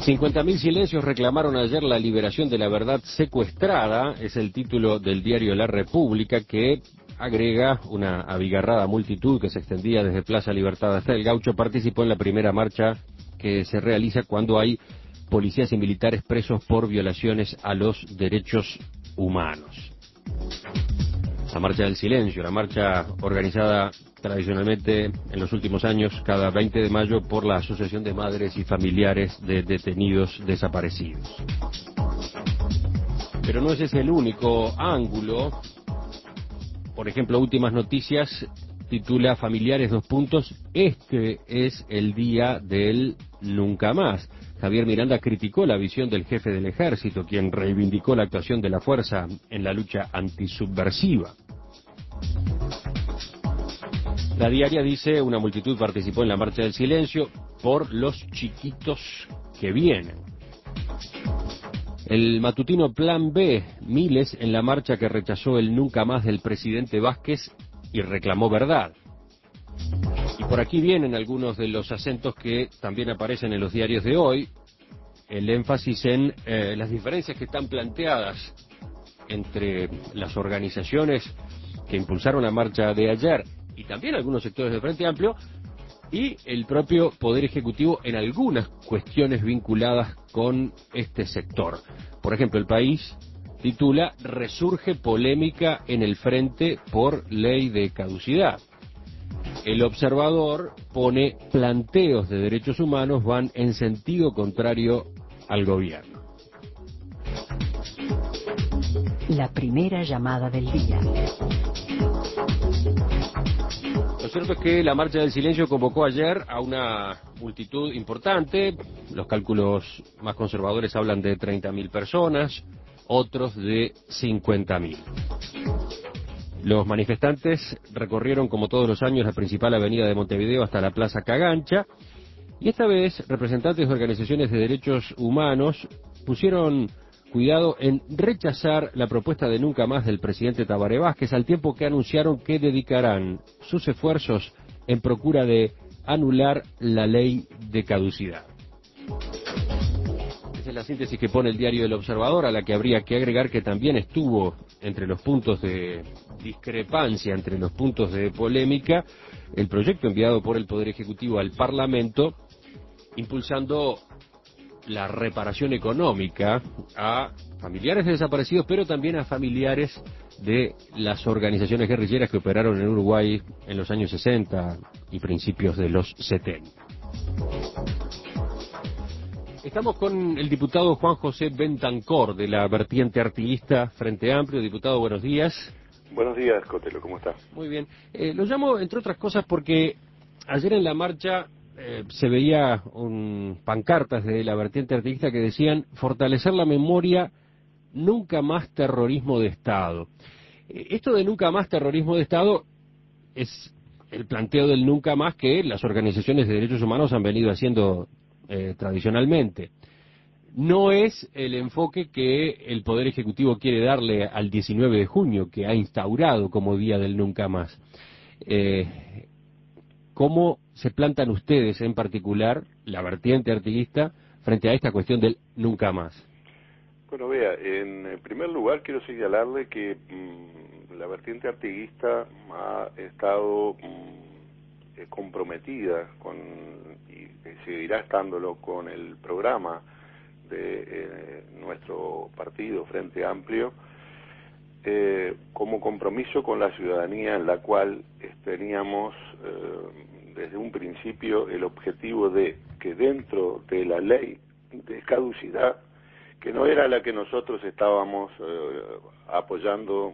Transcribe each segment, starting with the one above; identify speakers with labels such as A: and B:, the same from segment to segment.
A: 50.000 silencios reclamaron ayer la liberación de la verdad secuestrada, es el título del diario La República, que agrega una abigarrada multitud que se extendía desde Plaza Libertad hasta el Gaucho. Participó en la primera marcha que se realiza cuando hay policías y militares presos por violaciones a los derechos humanos. La Marcha del Silencio, la marcha organizada tradicionalmente en los últimos años, cada 20 de mayo, por la Asociación de Madres y Familiares de Detenidos Desaparecidos. Pero no ese es el único ángulo. Por ejemplo, Últimas Noticias titula Familiares : este es el día del nunca más. Javier Miranda criticó la visión del jefe del ejército, quien reivindicó la actuación de la fuerza en la lucha antisubversiva. La Diaria dice, una multitud participó en la Marcha del Silencio por los chiquitos que vienen. El matutino Plan B, miles en la marcha que rechazó el nunca más del presidente Vázquez y reclamó verdad. Y por aquí vienen algunos de los acentos que también aparecen en los diarios de hoy. El énfasis en las diferencias que están planteadas entre las organizaciones que impulsaron la marcha de ayer y también algunos sectores del Frente Amplio y el propio Poder Ejecutivo en algunas cuestiones vinculadas con este sector. Por ejemplo, El País titula Resurge polémica en el Frente por ley de caducidad. El Observador pone planteos de derechos humanos van en sentido contrario al gobierno.
B: La primera llamada del día.
A: Lo cierto es que la Marcha del Silencio convocó ayer a una multitud importante. Los cálculos más conservadores hablan de 30.000 personas, otros de 50.000. Los manifestantes recorrieron, como todos los años, la principal avenida de Montevideo hasta la Plaza Cagancha, y esta vez representantes de organizaciones de derechos humanos pusieron cuidado en rechazar la propuesta de nunca más del presidente Tabaré Vázquez, al tiempo que anunciaron que dedicarán sus esfuerzos en procura de anular la ley de caducidad. Esa es la síntesis que pone el diario El Observador, a la que habría que agregar que también estuvo entre los puntos de discrepancia, entre los puntos de polémica, el proyecto enviado por el Poder Ejecutivo al Parlamento, impulsando la reparación económica a familiares de desaparecidos, pero también a familiares de las organizaciones guerrilleras que operaron en Uruguay en los años 60 y principios de los 70. Estamos con el diputado Juan José Bentancor, de la vertiente artiguista Frente Amplio. Diputado, buenos días.
C: Buenos días, Cotelo, ¿cómo está?
A: Muy bien. Lo llamo, entre otras cosas, porque ayer en la marcha se veía pancartas de la vertiente artiguista que decían fortalecer la memoria, nunca más terrorismo de Estado. Esto de nunca más terrorismo de Estado es el planteo del nunca más que las organizaciones de derechos humanos han venido haciendo tradicionalmente. No es el enfoque que el Poder Ejecutivo quiere darle al 19 de junio, que ha instaurado como Día del Nunca Más. ¿Cómo se plantan ustedes, en particular, la vertiente artiguista, frente a esta cuestión del nunca más?
C: Bueno, vea, en primer lugar quiero señalarle que la vertiente artiguista ha estado comprometida y seguirá estándolo con el programa de nuestro partido Frente Amplio, como compromiso con la ciudadanía, en la cual teníamos desde un principio el objetivo de que dentro de la ley de caducidad, que no era la que nosotros estábamos apoyando,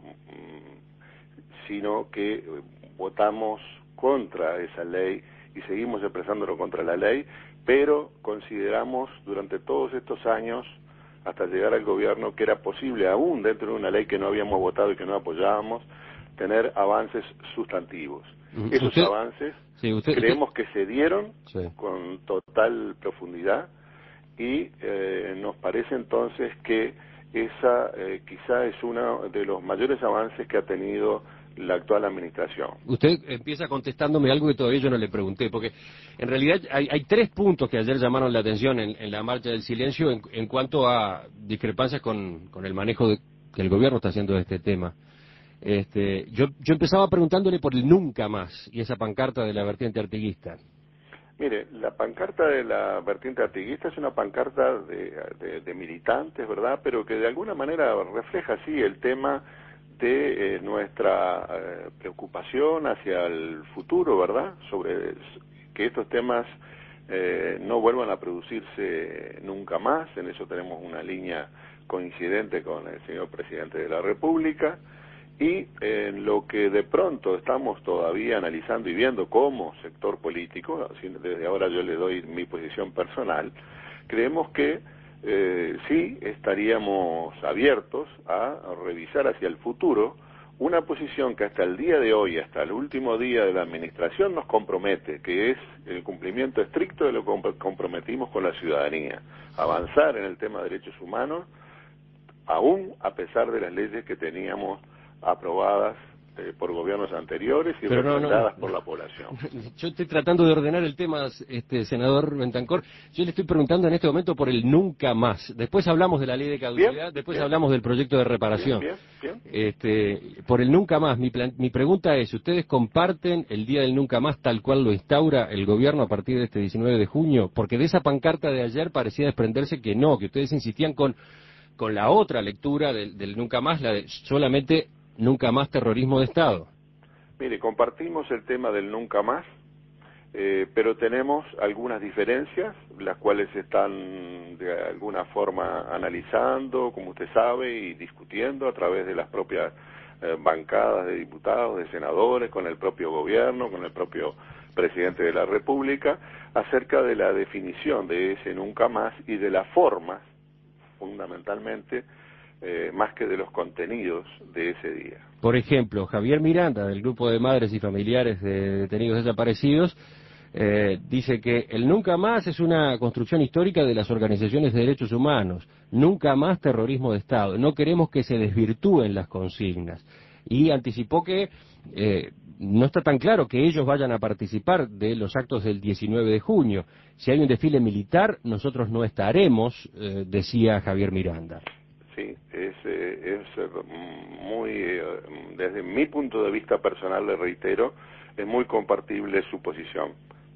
C: sino que votamos contra esa ley y seguimos expresándolo contra la ley, pero consideramos durante todos estos años, hasta llegar al gobierno, que era posible, aún dentro de una ley que no habíamos votado y que no apoyábamos, tener avances sustantivos. Esos avances creemos que se dieron con total profundidad y nos parece entonces que esa quizá es uno de los mayores avances que ha tenido la actual administración.
A: Usted empieza contestándome algo que todavía yo no le pregunté, porque en realidad hay 3 puntos que ayer llamaron la atención en la marcha del silencio en cuanto a discrepancias con el manejo que el gobierno está haciendo de este tema. Yo empezaba preguntándole por el nunca más y esa pancarta de la vertiente artiguista.
C: Mire, la pancarta de la vertiente artiguista es una pancarta de militantes, ¿verdad? Pero que de alguna manera refleja, sí, el tema de nuestra preocupación hacia el futuro, ¿verdad? Sobre que estos temas no vuelvan a producirse nunca más. En eso tenemos una línea coincidente con el señor presidente de la República. Y en lo que de pronto estamos todavía analizando y viendo como sector político, desde ahora yo le doy mi posición personal, creemos que sí estaríamos abiertos a revisar hacia el futuro una posición que hasta el día de hoy, hasta el último día de la administración nos compromete, que es el cumplimiento estricto de lo que comprometimos con la ciudadanía, avanzar en el tema de derechos humanos, aún a pesar de las leyes que teníamos aprobadas por gobiernos anteriores y refrendadas por la población.
A: Yo estoy tratando de ordenar el tema, senador Bentancor. Yo le estoy preguntando en este momento por el nunca más. Después hablamos de la ley de caducidad, después hablamos del proyecto de reparación.
C: Bien.
A: Por el nunca más, mi pregunta es, ¿ustedes comparten el Día del Nunca Más tal cual lo instaura el gobierno a partir de este 19 de junio? Porque de esa pancarta de ayer parecía desprenderse que no, que ustedes insistían con la otra lectura del nunca más, la de solamente nunca más terrorismo de Estado.
C: Mire, compartimos el tema del nunca más, pero tenemos algunas diferencias, las cuales se están de alguna forma analizando, como usted sabe, y discutiendo a través de las propias bancadas de diputados, de senadores, con el propio gobierno, con el propio presidente de la República, acerca de la definición de ese nunca más y de las formas, fundamentalmente, más que de los contenidos de ese día.
A: Por ejemplo, Javier Miranda, del grupo de madres y familiares de detenidos desaparecidos, dice que el nunca más es una construcción histórica de las organizaciones de derechos humanos, nunca más terrorismo de Estado, no queremos que se desvirtúen las consignas. Y anticipó que no está tan claro que ellos vayan a participar de los actos del 19 de junio. Si hay un desfile militar, nosotros no estaremos, decía Javier Miranda.
C: Sí, es muy, desde mi punto de vista personal, le reitero, es muy compartible su posición.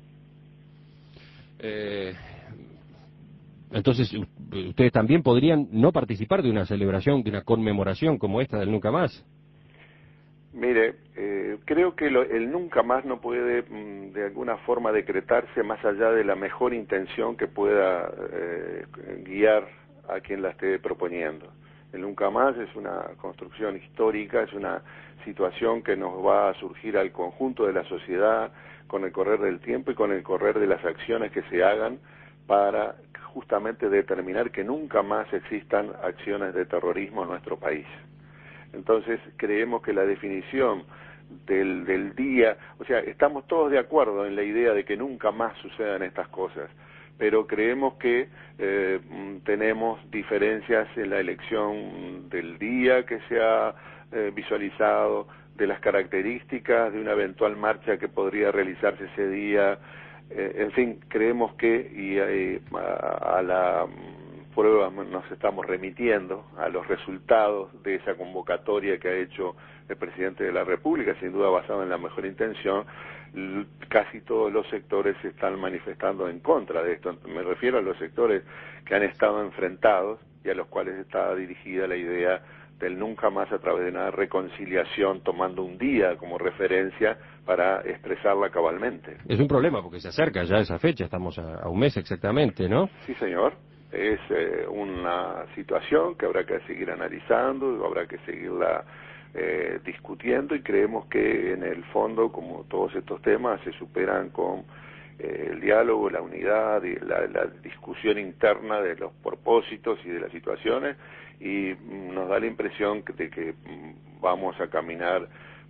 A: Entonces, ustedes también podrían no participar de una celebración, de una conmemoración como esta del Nunca Más.
C: Mire, creo que el nunca más no puede de alguna forma decretarse más allá de la mejor intención que pueda guiar a quien la esté proponiendo. El nunca más es una construcción histórica, es una situación que nos va a surgir al conjunto de la sociedad con el correr del tiempo y con el correr de las acciones que se hagan para justamente determinar que nunca más existan acciones de terrorismo en nuestro país. Entonces creemos que la definición del día, o sea, estamos todos de acuerdo en la idea de que nunca más sucedan estas cosas, pero creemos que tenemos diferencias en la elección del día que se ha visualizado, de las características de una eventual marcha que podría realizarse ese día, en fin, creemos que a la prueba nos estamos remitiendo a los resultados de esa convocatoria que ha hecho el presidente de la República, sin duda basado en la mejor intención. Casi todos los sectores se están manifestando en contra de esto. Me refiero a los sectores que han estado enfrentados y a los cuales está dirigida la idea del nunca más a través de una reconciliación, tomando un día como referencia para expresarla cabalmente.
A: Es un problema porque se acerca ya esa fecha, estamos a un mes exactamente, ¿no?
C: Sí, señor. Es una situación que habrá que seguir analizando, habrá que seguirla discutiendo, y creemos que en el fondo, como todos estos temas, se superan con el diálogo, la unidad y la discusión interna de los propósitos y de las situaciones, y nos da la impresión de que vamos a caminar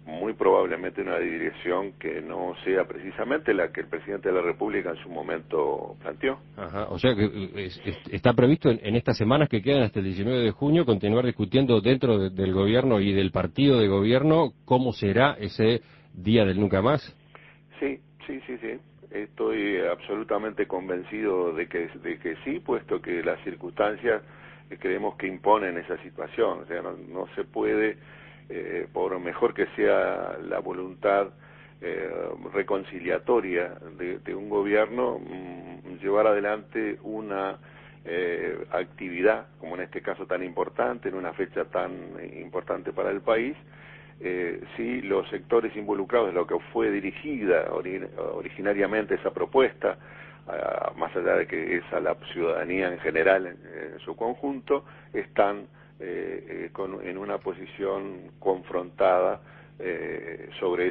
C: muy probablemente una dirección que no sea precisamente la que el presidente de la República en su momento planteó.
A: Ajá, o sea que está previsto en estas semanas que quedan hasta el 19 de junio continuar discutiendo dentro del gobierno y del partido de gobierno cómo será ese día del nunca más.
C: Sí. Estoy absolutamente convencido de que sí, puesto que las circunstancias creemos que imponen esa situación. O sea, no se puede, por mejor que sea la voluntad reconciliatoria de un gobierno, llevar adelante una actividad, como en este caso tan importante, en una fecha tan importante para el país, si los sectores involucrados, de lo que fue dirigida originariamente esa propuesta, más allá de que es a la ciudadanía en general en su conjunto, están en una posición confrontada sobre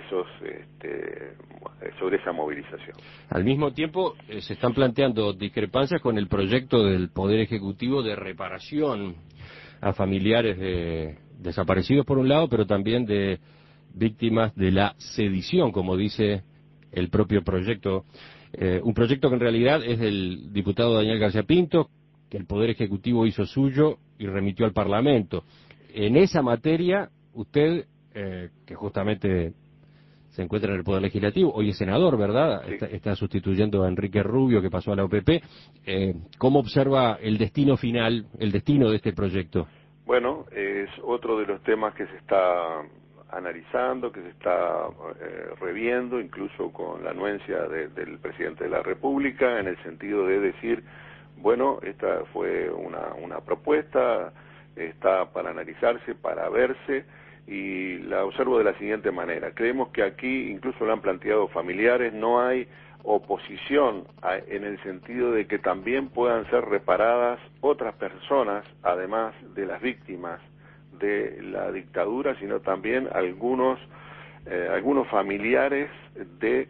C: sobre esa movilización.
A: Al mismo tiempo, se están planteando discrepancias con el proyecto del Poder Ejecutivo de reparación a familiares de desaparecidos por un lado, pero también de víctimas de la sedición, como dice el propio proyecto. Un proyecto que en realidad es del diputado Daniel García Pinto, que el Poder Ejecutivo hizo suyo y remitió al Parlamento. En esa materia, usted, que justamente se encuentra en el Poder Legislativo, hoy es senador, ¿verdad?
C: Sí.
A: Está sustituyendo a Enrique Rubio, que pasó a la OPP. ¿Cómo observa el destino final, el destino de este proyecto?
C: Bueno, es otro de los temas que se está analizando, que se está reviendo, incluso con la anuencia del presidente de la República, en el sentido de decir, bueno, esta fue una propuesta, está para analizarse, para verse, y la observo de la siguiente manera. Creemos que aquí, incluso lo han planteado familiares, no hay oposición en el sentido de que también puedan ser reparadas otras personas, además de las víctimas de la dictadura, sino también algunos familiares de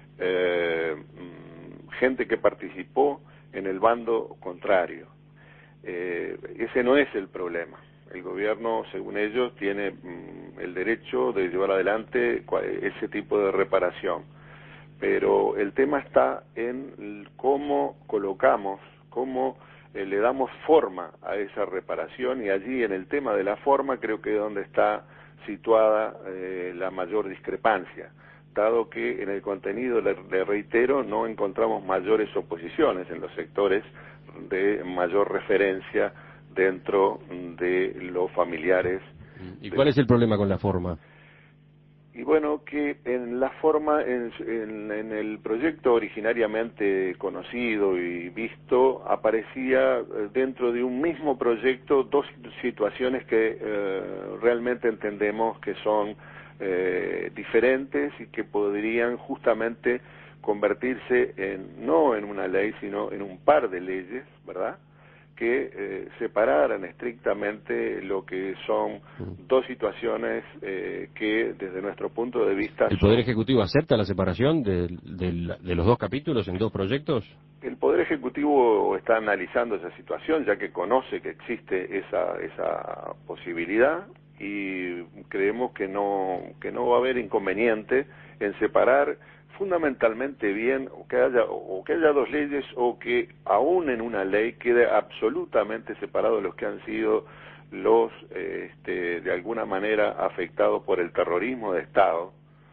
C: gente que participó en el bando contrario. Ese no es el problema. El gobierno, según ellos, tiene el derecho de llevar adelante ese tipo de reparación. Pero el tema está en cómo colocamos, cómo le damos forma a esa reparación, y allí en el tema de la forma creo que es donde está situada la mayor discrepancia, dado que en el contenido, le reitero, no encontramos mayores oposiciones en los sectores de mayor referencia dentro de los familiares.
A: ¿Y cuál es el problema con la forma?
C: Y bueno, que en la forma, en el proyecto originariamente conocido y visto, aparecía dentro de un mismo proyecto dos situaciones que realmente entendemos que son diferentes y que podrían justamente convertirse no en una ley, sino en un par de leyes, ¿verdad?, que separaran estrictamente lo que son dos situaciones que desde nuestro punto de vista
A: ¿El Poder Ejecutivo acepta la separación de los dos capítulos en dos proyectos?
C: El Poder Ejecutivo está analizando esa situación, ya que conoce que existe esa posibilidad, y creemos que no va a haber inconveniente en separar fundamentalmente bien, o que haya dos leyes, o que aún en una ley quede absolutamente separado los que han sido los de alguna manera afectados por el terrorismo de Estado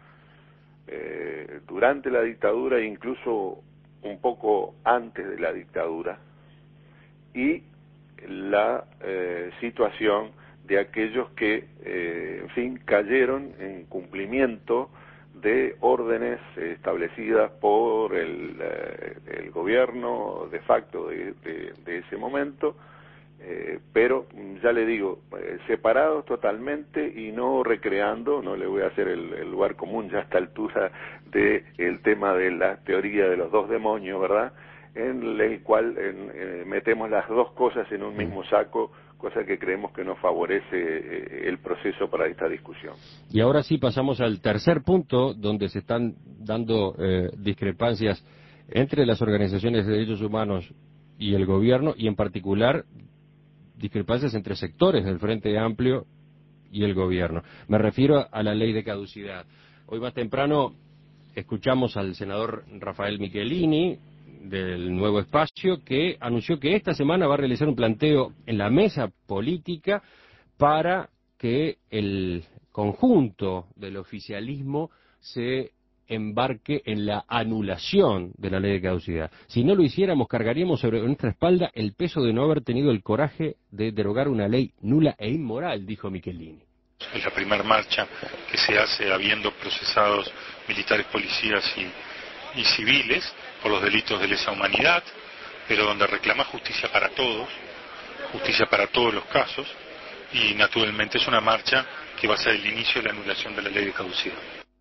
C: durante la dictadura e incluso un poco antes de la dictadura, y la situación de aquellos que en fin, cayeron en cumplimiento de órdenes establecidas por el gobierno de facto de ese momento, pero ya le digo, separados totalmente y no recreando, no le voy a hacer el lugar común ya a esta altura del tema de la teoría de los dos demonios, ¿verdad?, en el cual metemos las dos cosas en un mismo saco, cosa que creemos que no favorece el proceso para esta discusión.
A: Y ahora sí pasamos al tercer punto, donde se están dando discrepancias entre las organizaciones de derechos humanos y el gobierno, y en particular discrepancias entre sectores del Frente Amplio y el gobierno. Me refiero a la ley de caducidad. Hoy más temprano escuchamos al senador Rafael Michelini del Nuevo Espacio, que anunció que esta semana va a realizar un planteo en la mesa política para que el conjunto del oficialismo se embarque en la anulación de la ley de caducidad. Si no lo hiciéramos, cargaríamos sobre nuestra espalda el peso de no haber tenido el coraje de derogar una ley nula e inmoral, dijo Michelini.
D: Es la primera marcha que se hace habiendo procesados militares, policías y civiles por los delitos de lesa humanidad, pero donde reclama justicia para todos los casos, y naturalmente es una marcha que va a ser el inicio de la anulación de la ley de caducidad.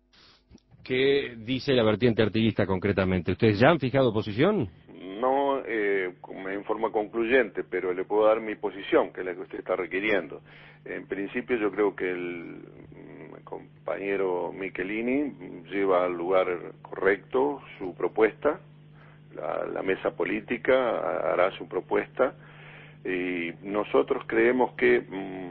A: ¿Qué dice la vertiente artiguista concretamente? ¿Ustedes ya han fijado posición?
C: No en forma concluyente, pero le puedo dar mi posición, que es la que usted está requiriendo. En principio yo creo que el compañero Michelini lleva al lugar correcto su propuesta, la mesa política hará su propuesta, y nosotros creemos que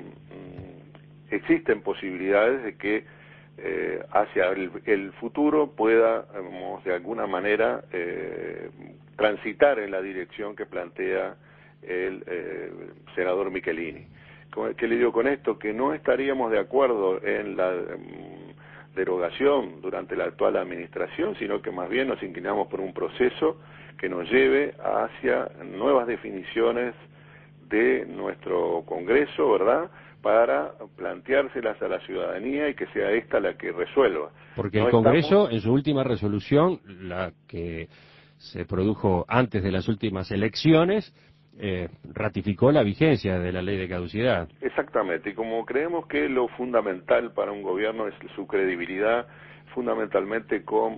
C: existen posibilidades de que hacia el futuro pueda, de alguna manera, transitar en la dirección que plantea el senador Michelini. ¿Qué le digo con esto? Que no estaríamos de acuerdo en la derogación durante la actual administración, sino que más bien nos inclinamos por un proceso que nos lleve hacia nuevas definiciones de nuestro Congreso, ¿verdad?, para planteárselas a la ciudadanía y que sea esta la que resuelva.
A: Porque el Congreso, en su última resolución, la que se produjo antes de las últimas elecciones, ratificó la vigencia de la ley de caducidad.
C: Exactamente, y como creemos que lo fundamental para un gobierno es su credibilidad, fundamentalmente con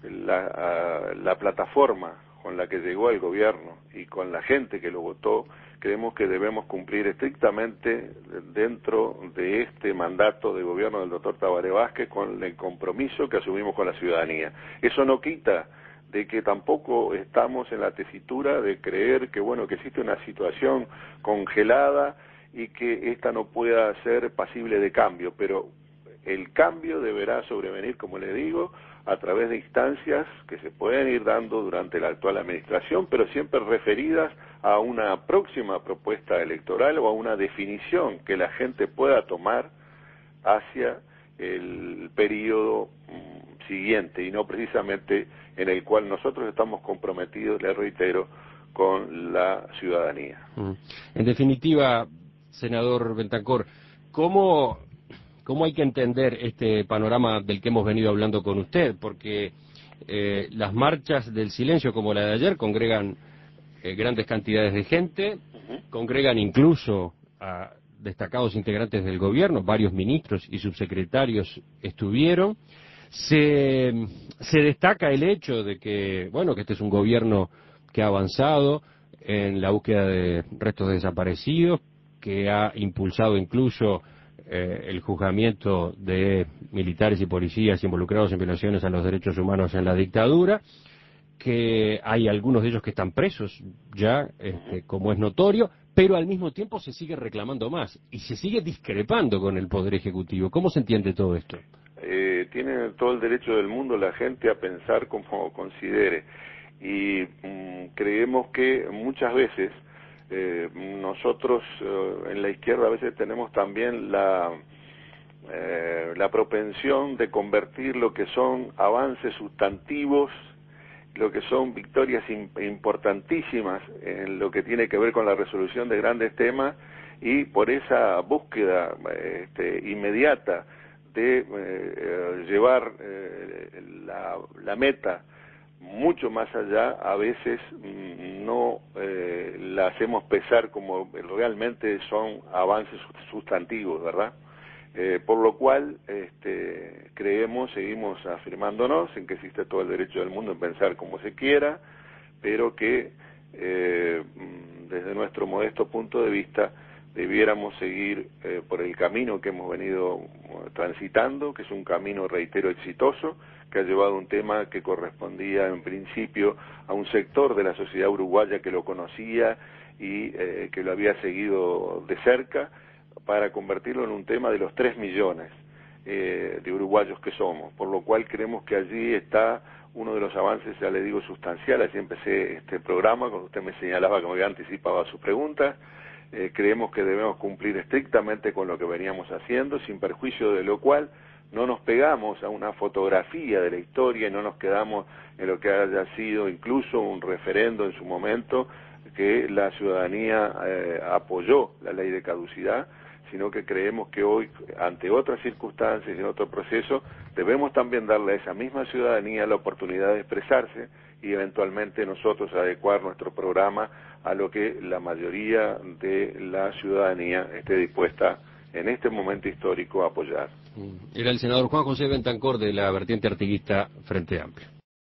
C: la plataforma con la que llegó al gobierno y con la gente que lo votó, creemos que debemos cumplir estrictamente dentro de este mandato de gobierno del doctor Tabaré Vázquez con el compromiso que asumimos con la ciudadanía. Eso no quita de que tampoco estamos en la tesitura de creer que, bueno, que existe una situación congelada y que esta no pueda ser pasible de cambio, pero el cambio deberá sobrevenir, como le digo, a través de instancias que se pueden ir dando durante la actual administración, pero siempre referidas a una próxima propuesta electoral o a una definición que la gente pueda tomar hacia el periodo siguiente, y no precisamente en el cual nosotros estamos comprometidos, le reitero, con la ciudadanía.
A: En definitiva, senador Bentancor, ¿cómo hay que entender este panorama del que hemos venido hablando con usted? Porque las marchas del silencio como la de ayer congregan grandes cantidades de gente, congregan incluso a destacados integrantes del gobierno, varios ministros y subsecretarios estuvieron. Se destaca el hecho de que, bueno, que este es un gobierno que ha avanzado en la búsqueda de restos desaparecidos, que ha impulsado incluso el juzgamiento de militares y policías involucrados en violaciones a los derechos humanos en la dictadura, que hay algunos de ellos que están presos ya, como es notorio, pero al mismo tiempo se sigue reclamando más y se sigue discrepando con el Poder Ejecutivo. ¿Cómo se entiende todo esto?
C: Tiene todo el derecho del mundo la gente a pensar como considere, y creemos que muchas veces nosotros en la izquierda a veces tenemos también la propensión de convertir lo que son avances sustantivos, lo que son victorias importantísimas en lo que tiene que ver con la resolución de grandes temas, y por esa búsqueda inmediata de llevar la meta mucho más allá, a veces no la hacemos pesar como realmente son avances sustantivos, ¿verdad? Por lo cual seguimos afirmándonos en que existe todo el derecho del mundo en pensar como se quiera, pero que desde nuestro modesto punto de vista debiéramos seguir por el camino que hemos venido transitando, que es un camino, reitero, exitoso, que ha llevado un tema que correspondía en principio a un sector de la sociedad uruguaya que lo conocía y que lo había seguido de cerca, para convertirlo en un tema de los 3 millones de uruguayos que somos, por lo cual creemos que allí está uno de los avances, ya le digo, sustancial. Así empecé este programa, cuando usted me señalaba que me había anticipado a su pregunta. Creemos que debemos cumplir estrictamente con lo que veníamos haciendo, sin perjuicio de lo cual no nos pegamos a una fotografía de la historia y no nos quedamos en lo que haya sido incluso un referendo en su momento, que la ciudadanía apoyó la ley de caducidad, sino que creemos que hoy, ante otras circunstancias y en otro proceso, debemos también darle a esa misma ciudadanía la oportunidad de expresarse y eventualmente nosotros adecuar nuestro programa a lo que la mayoría de la ciudadanía esté dispuesta en este momento histórico a apoyar.
A: Era el senador Juan José Bentancor de la vertiente artiguista Frente Amplio.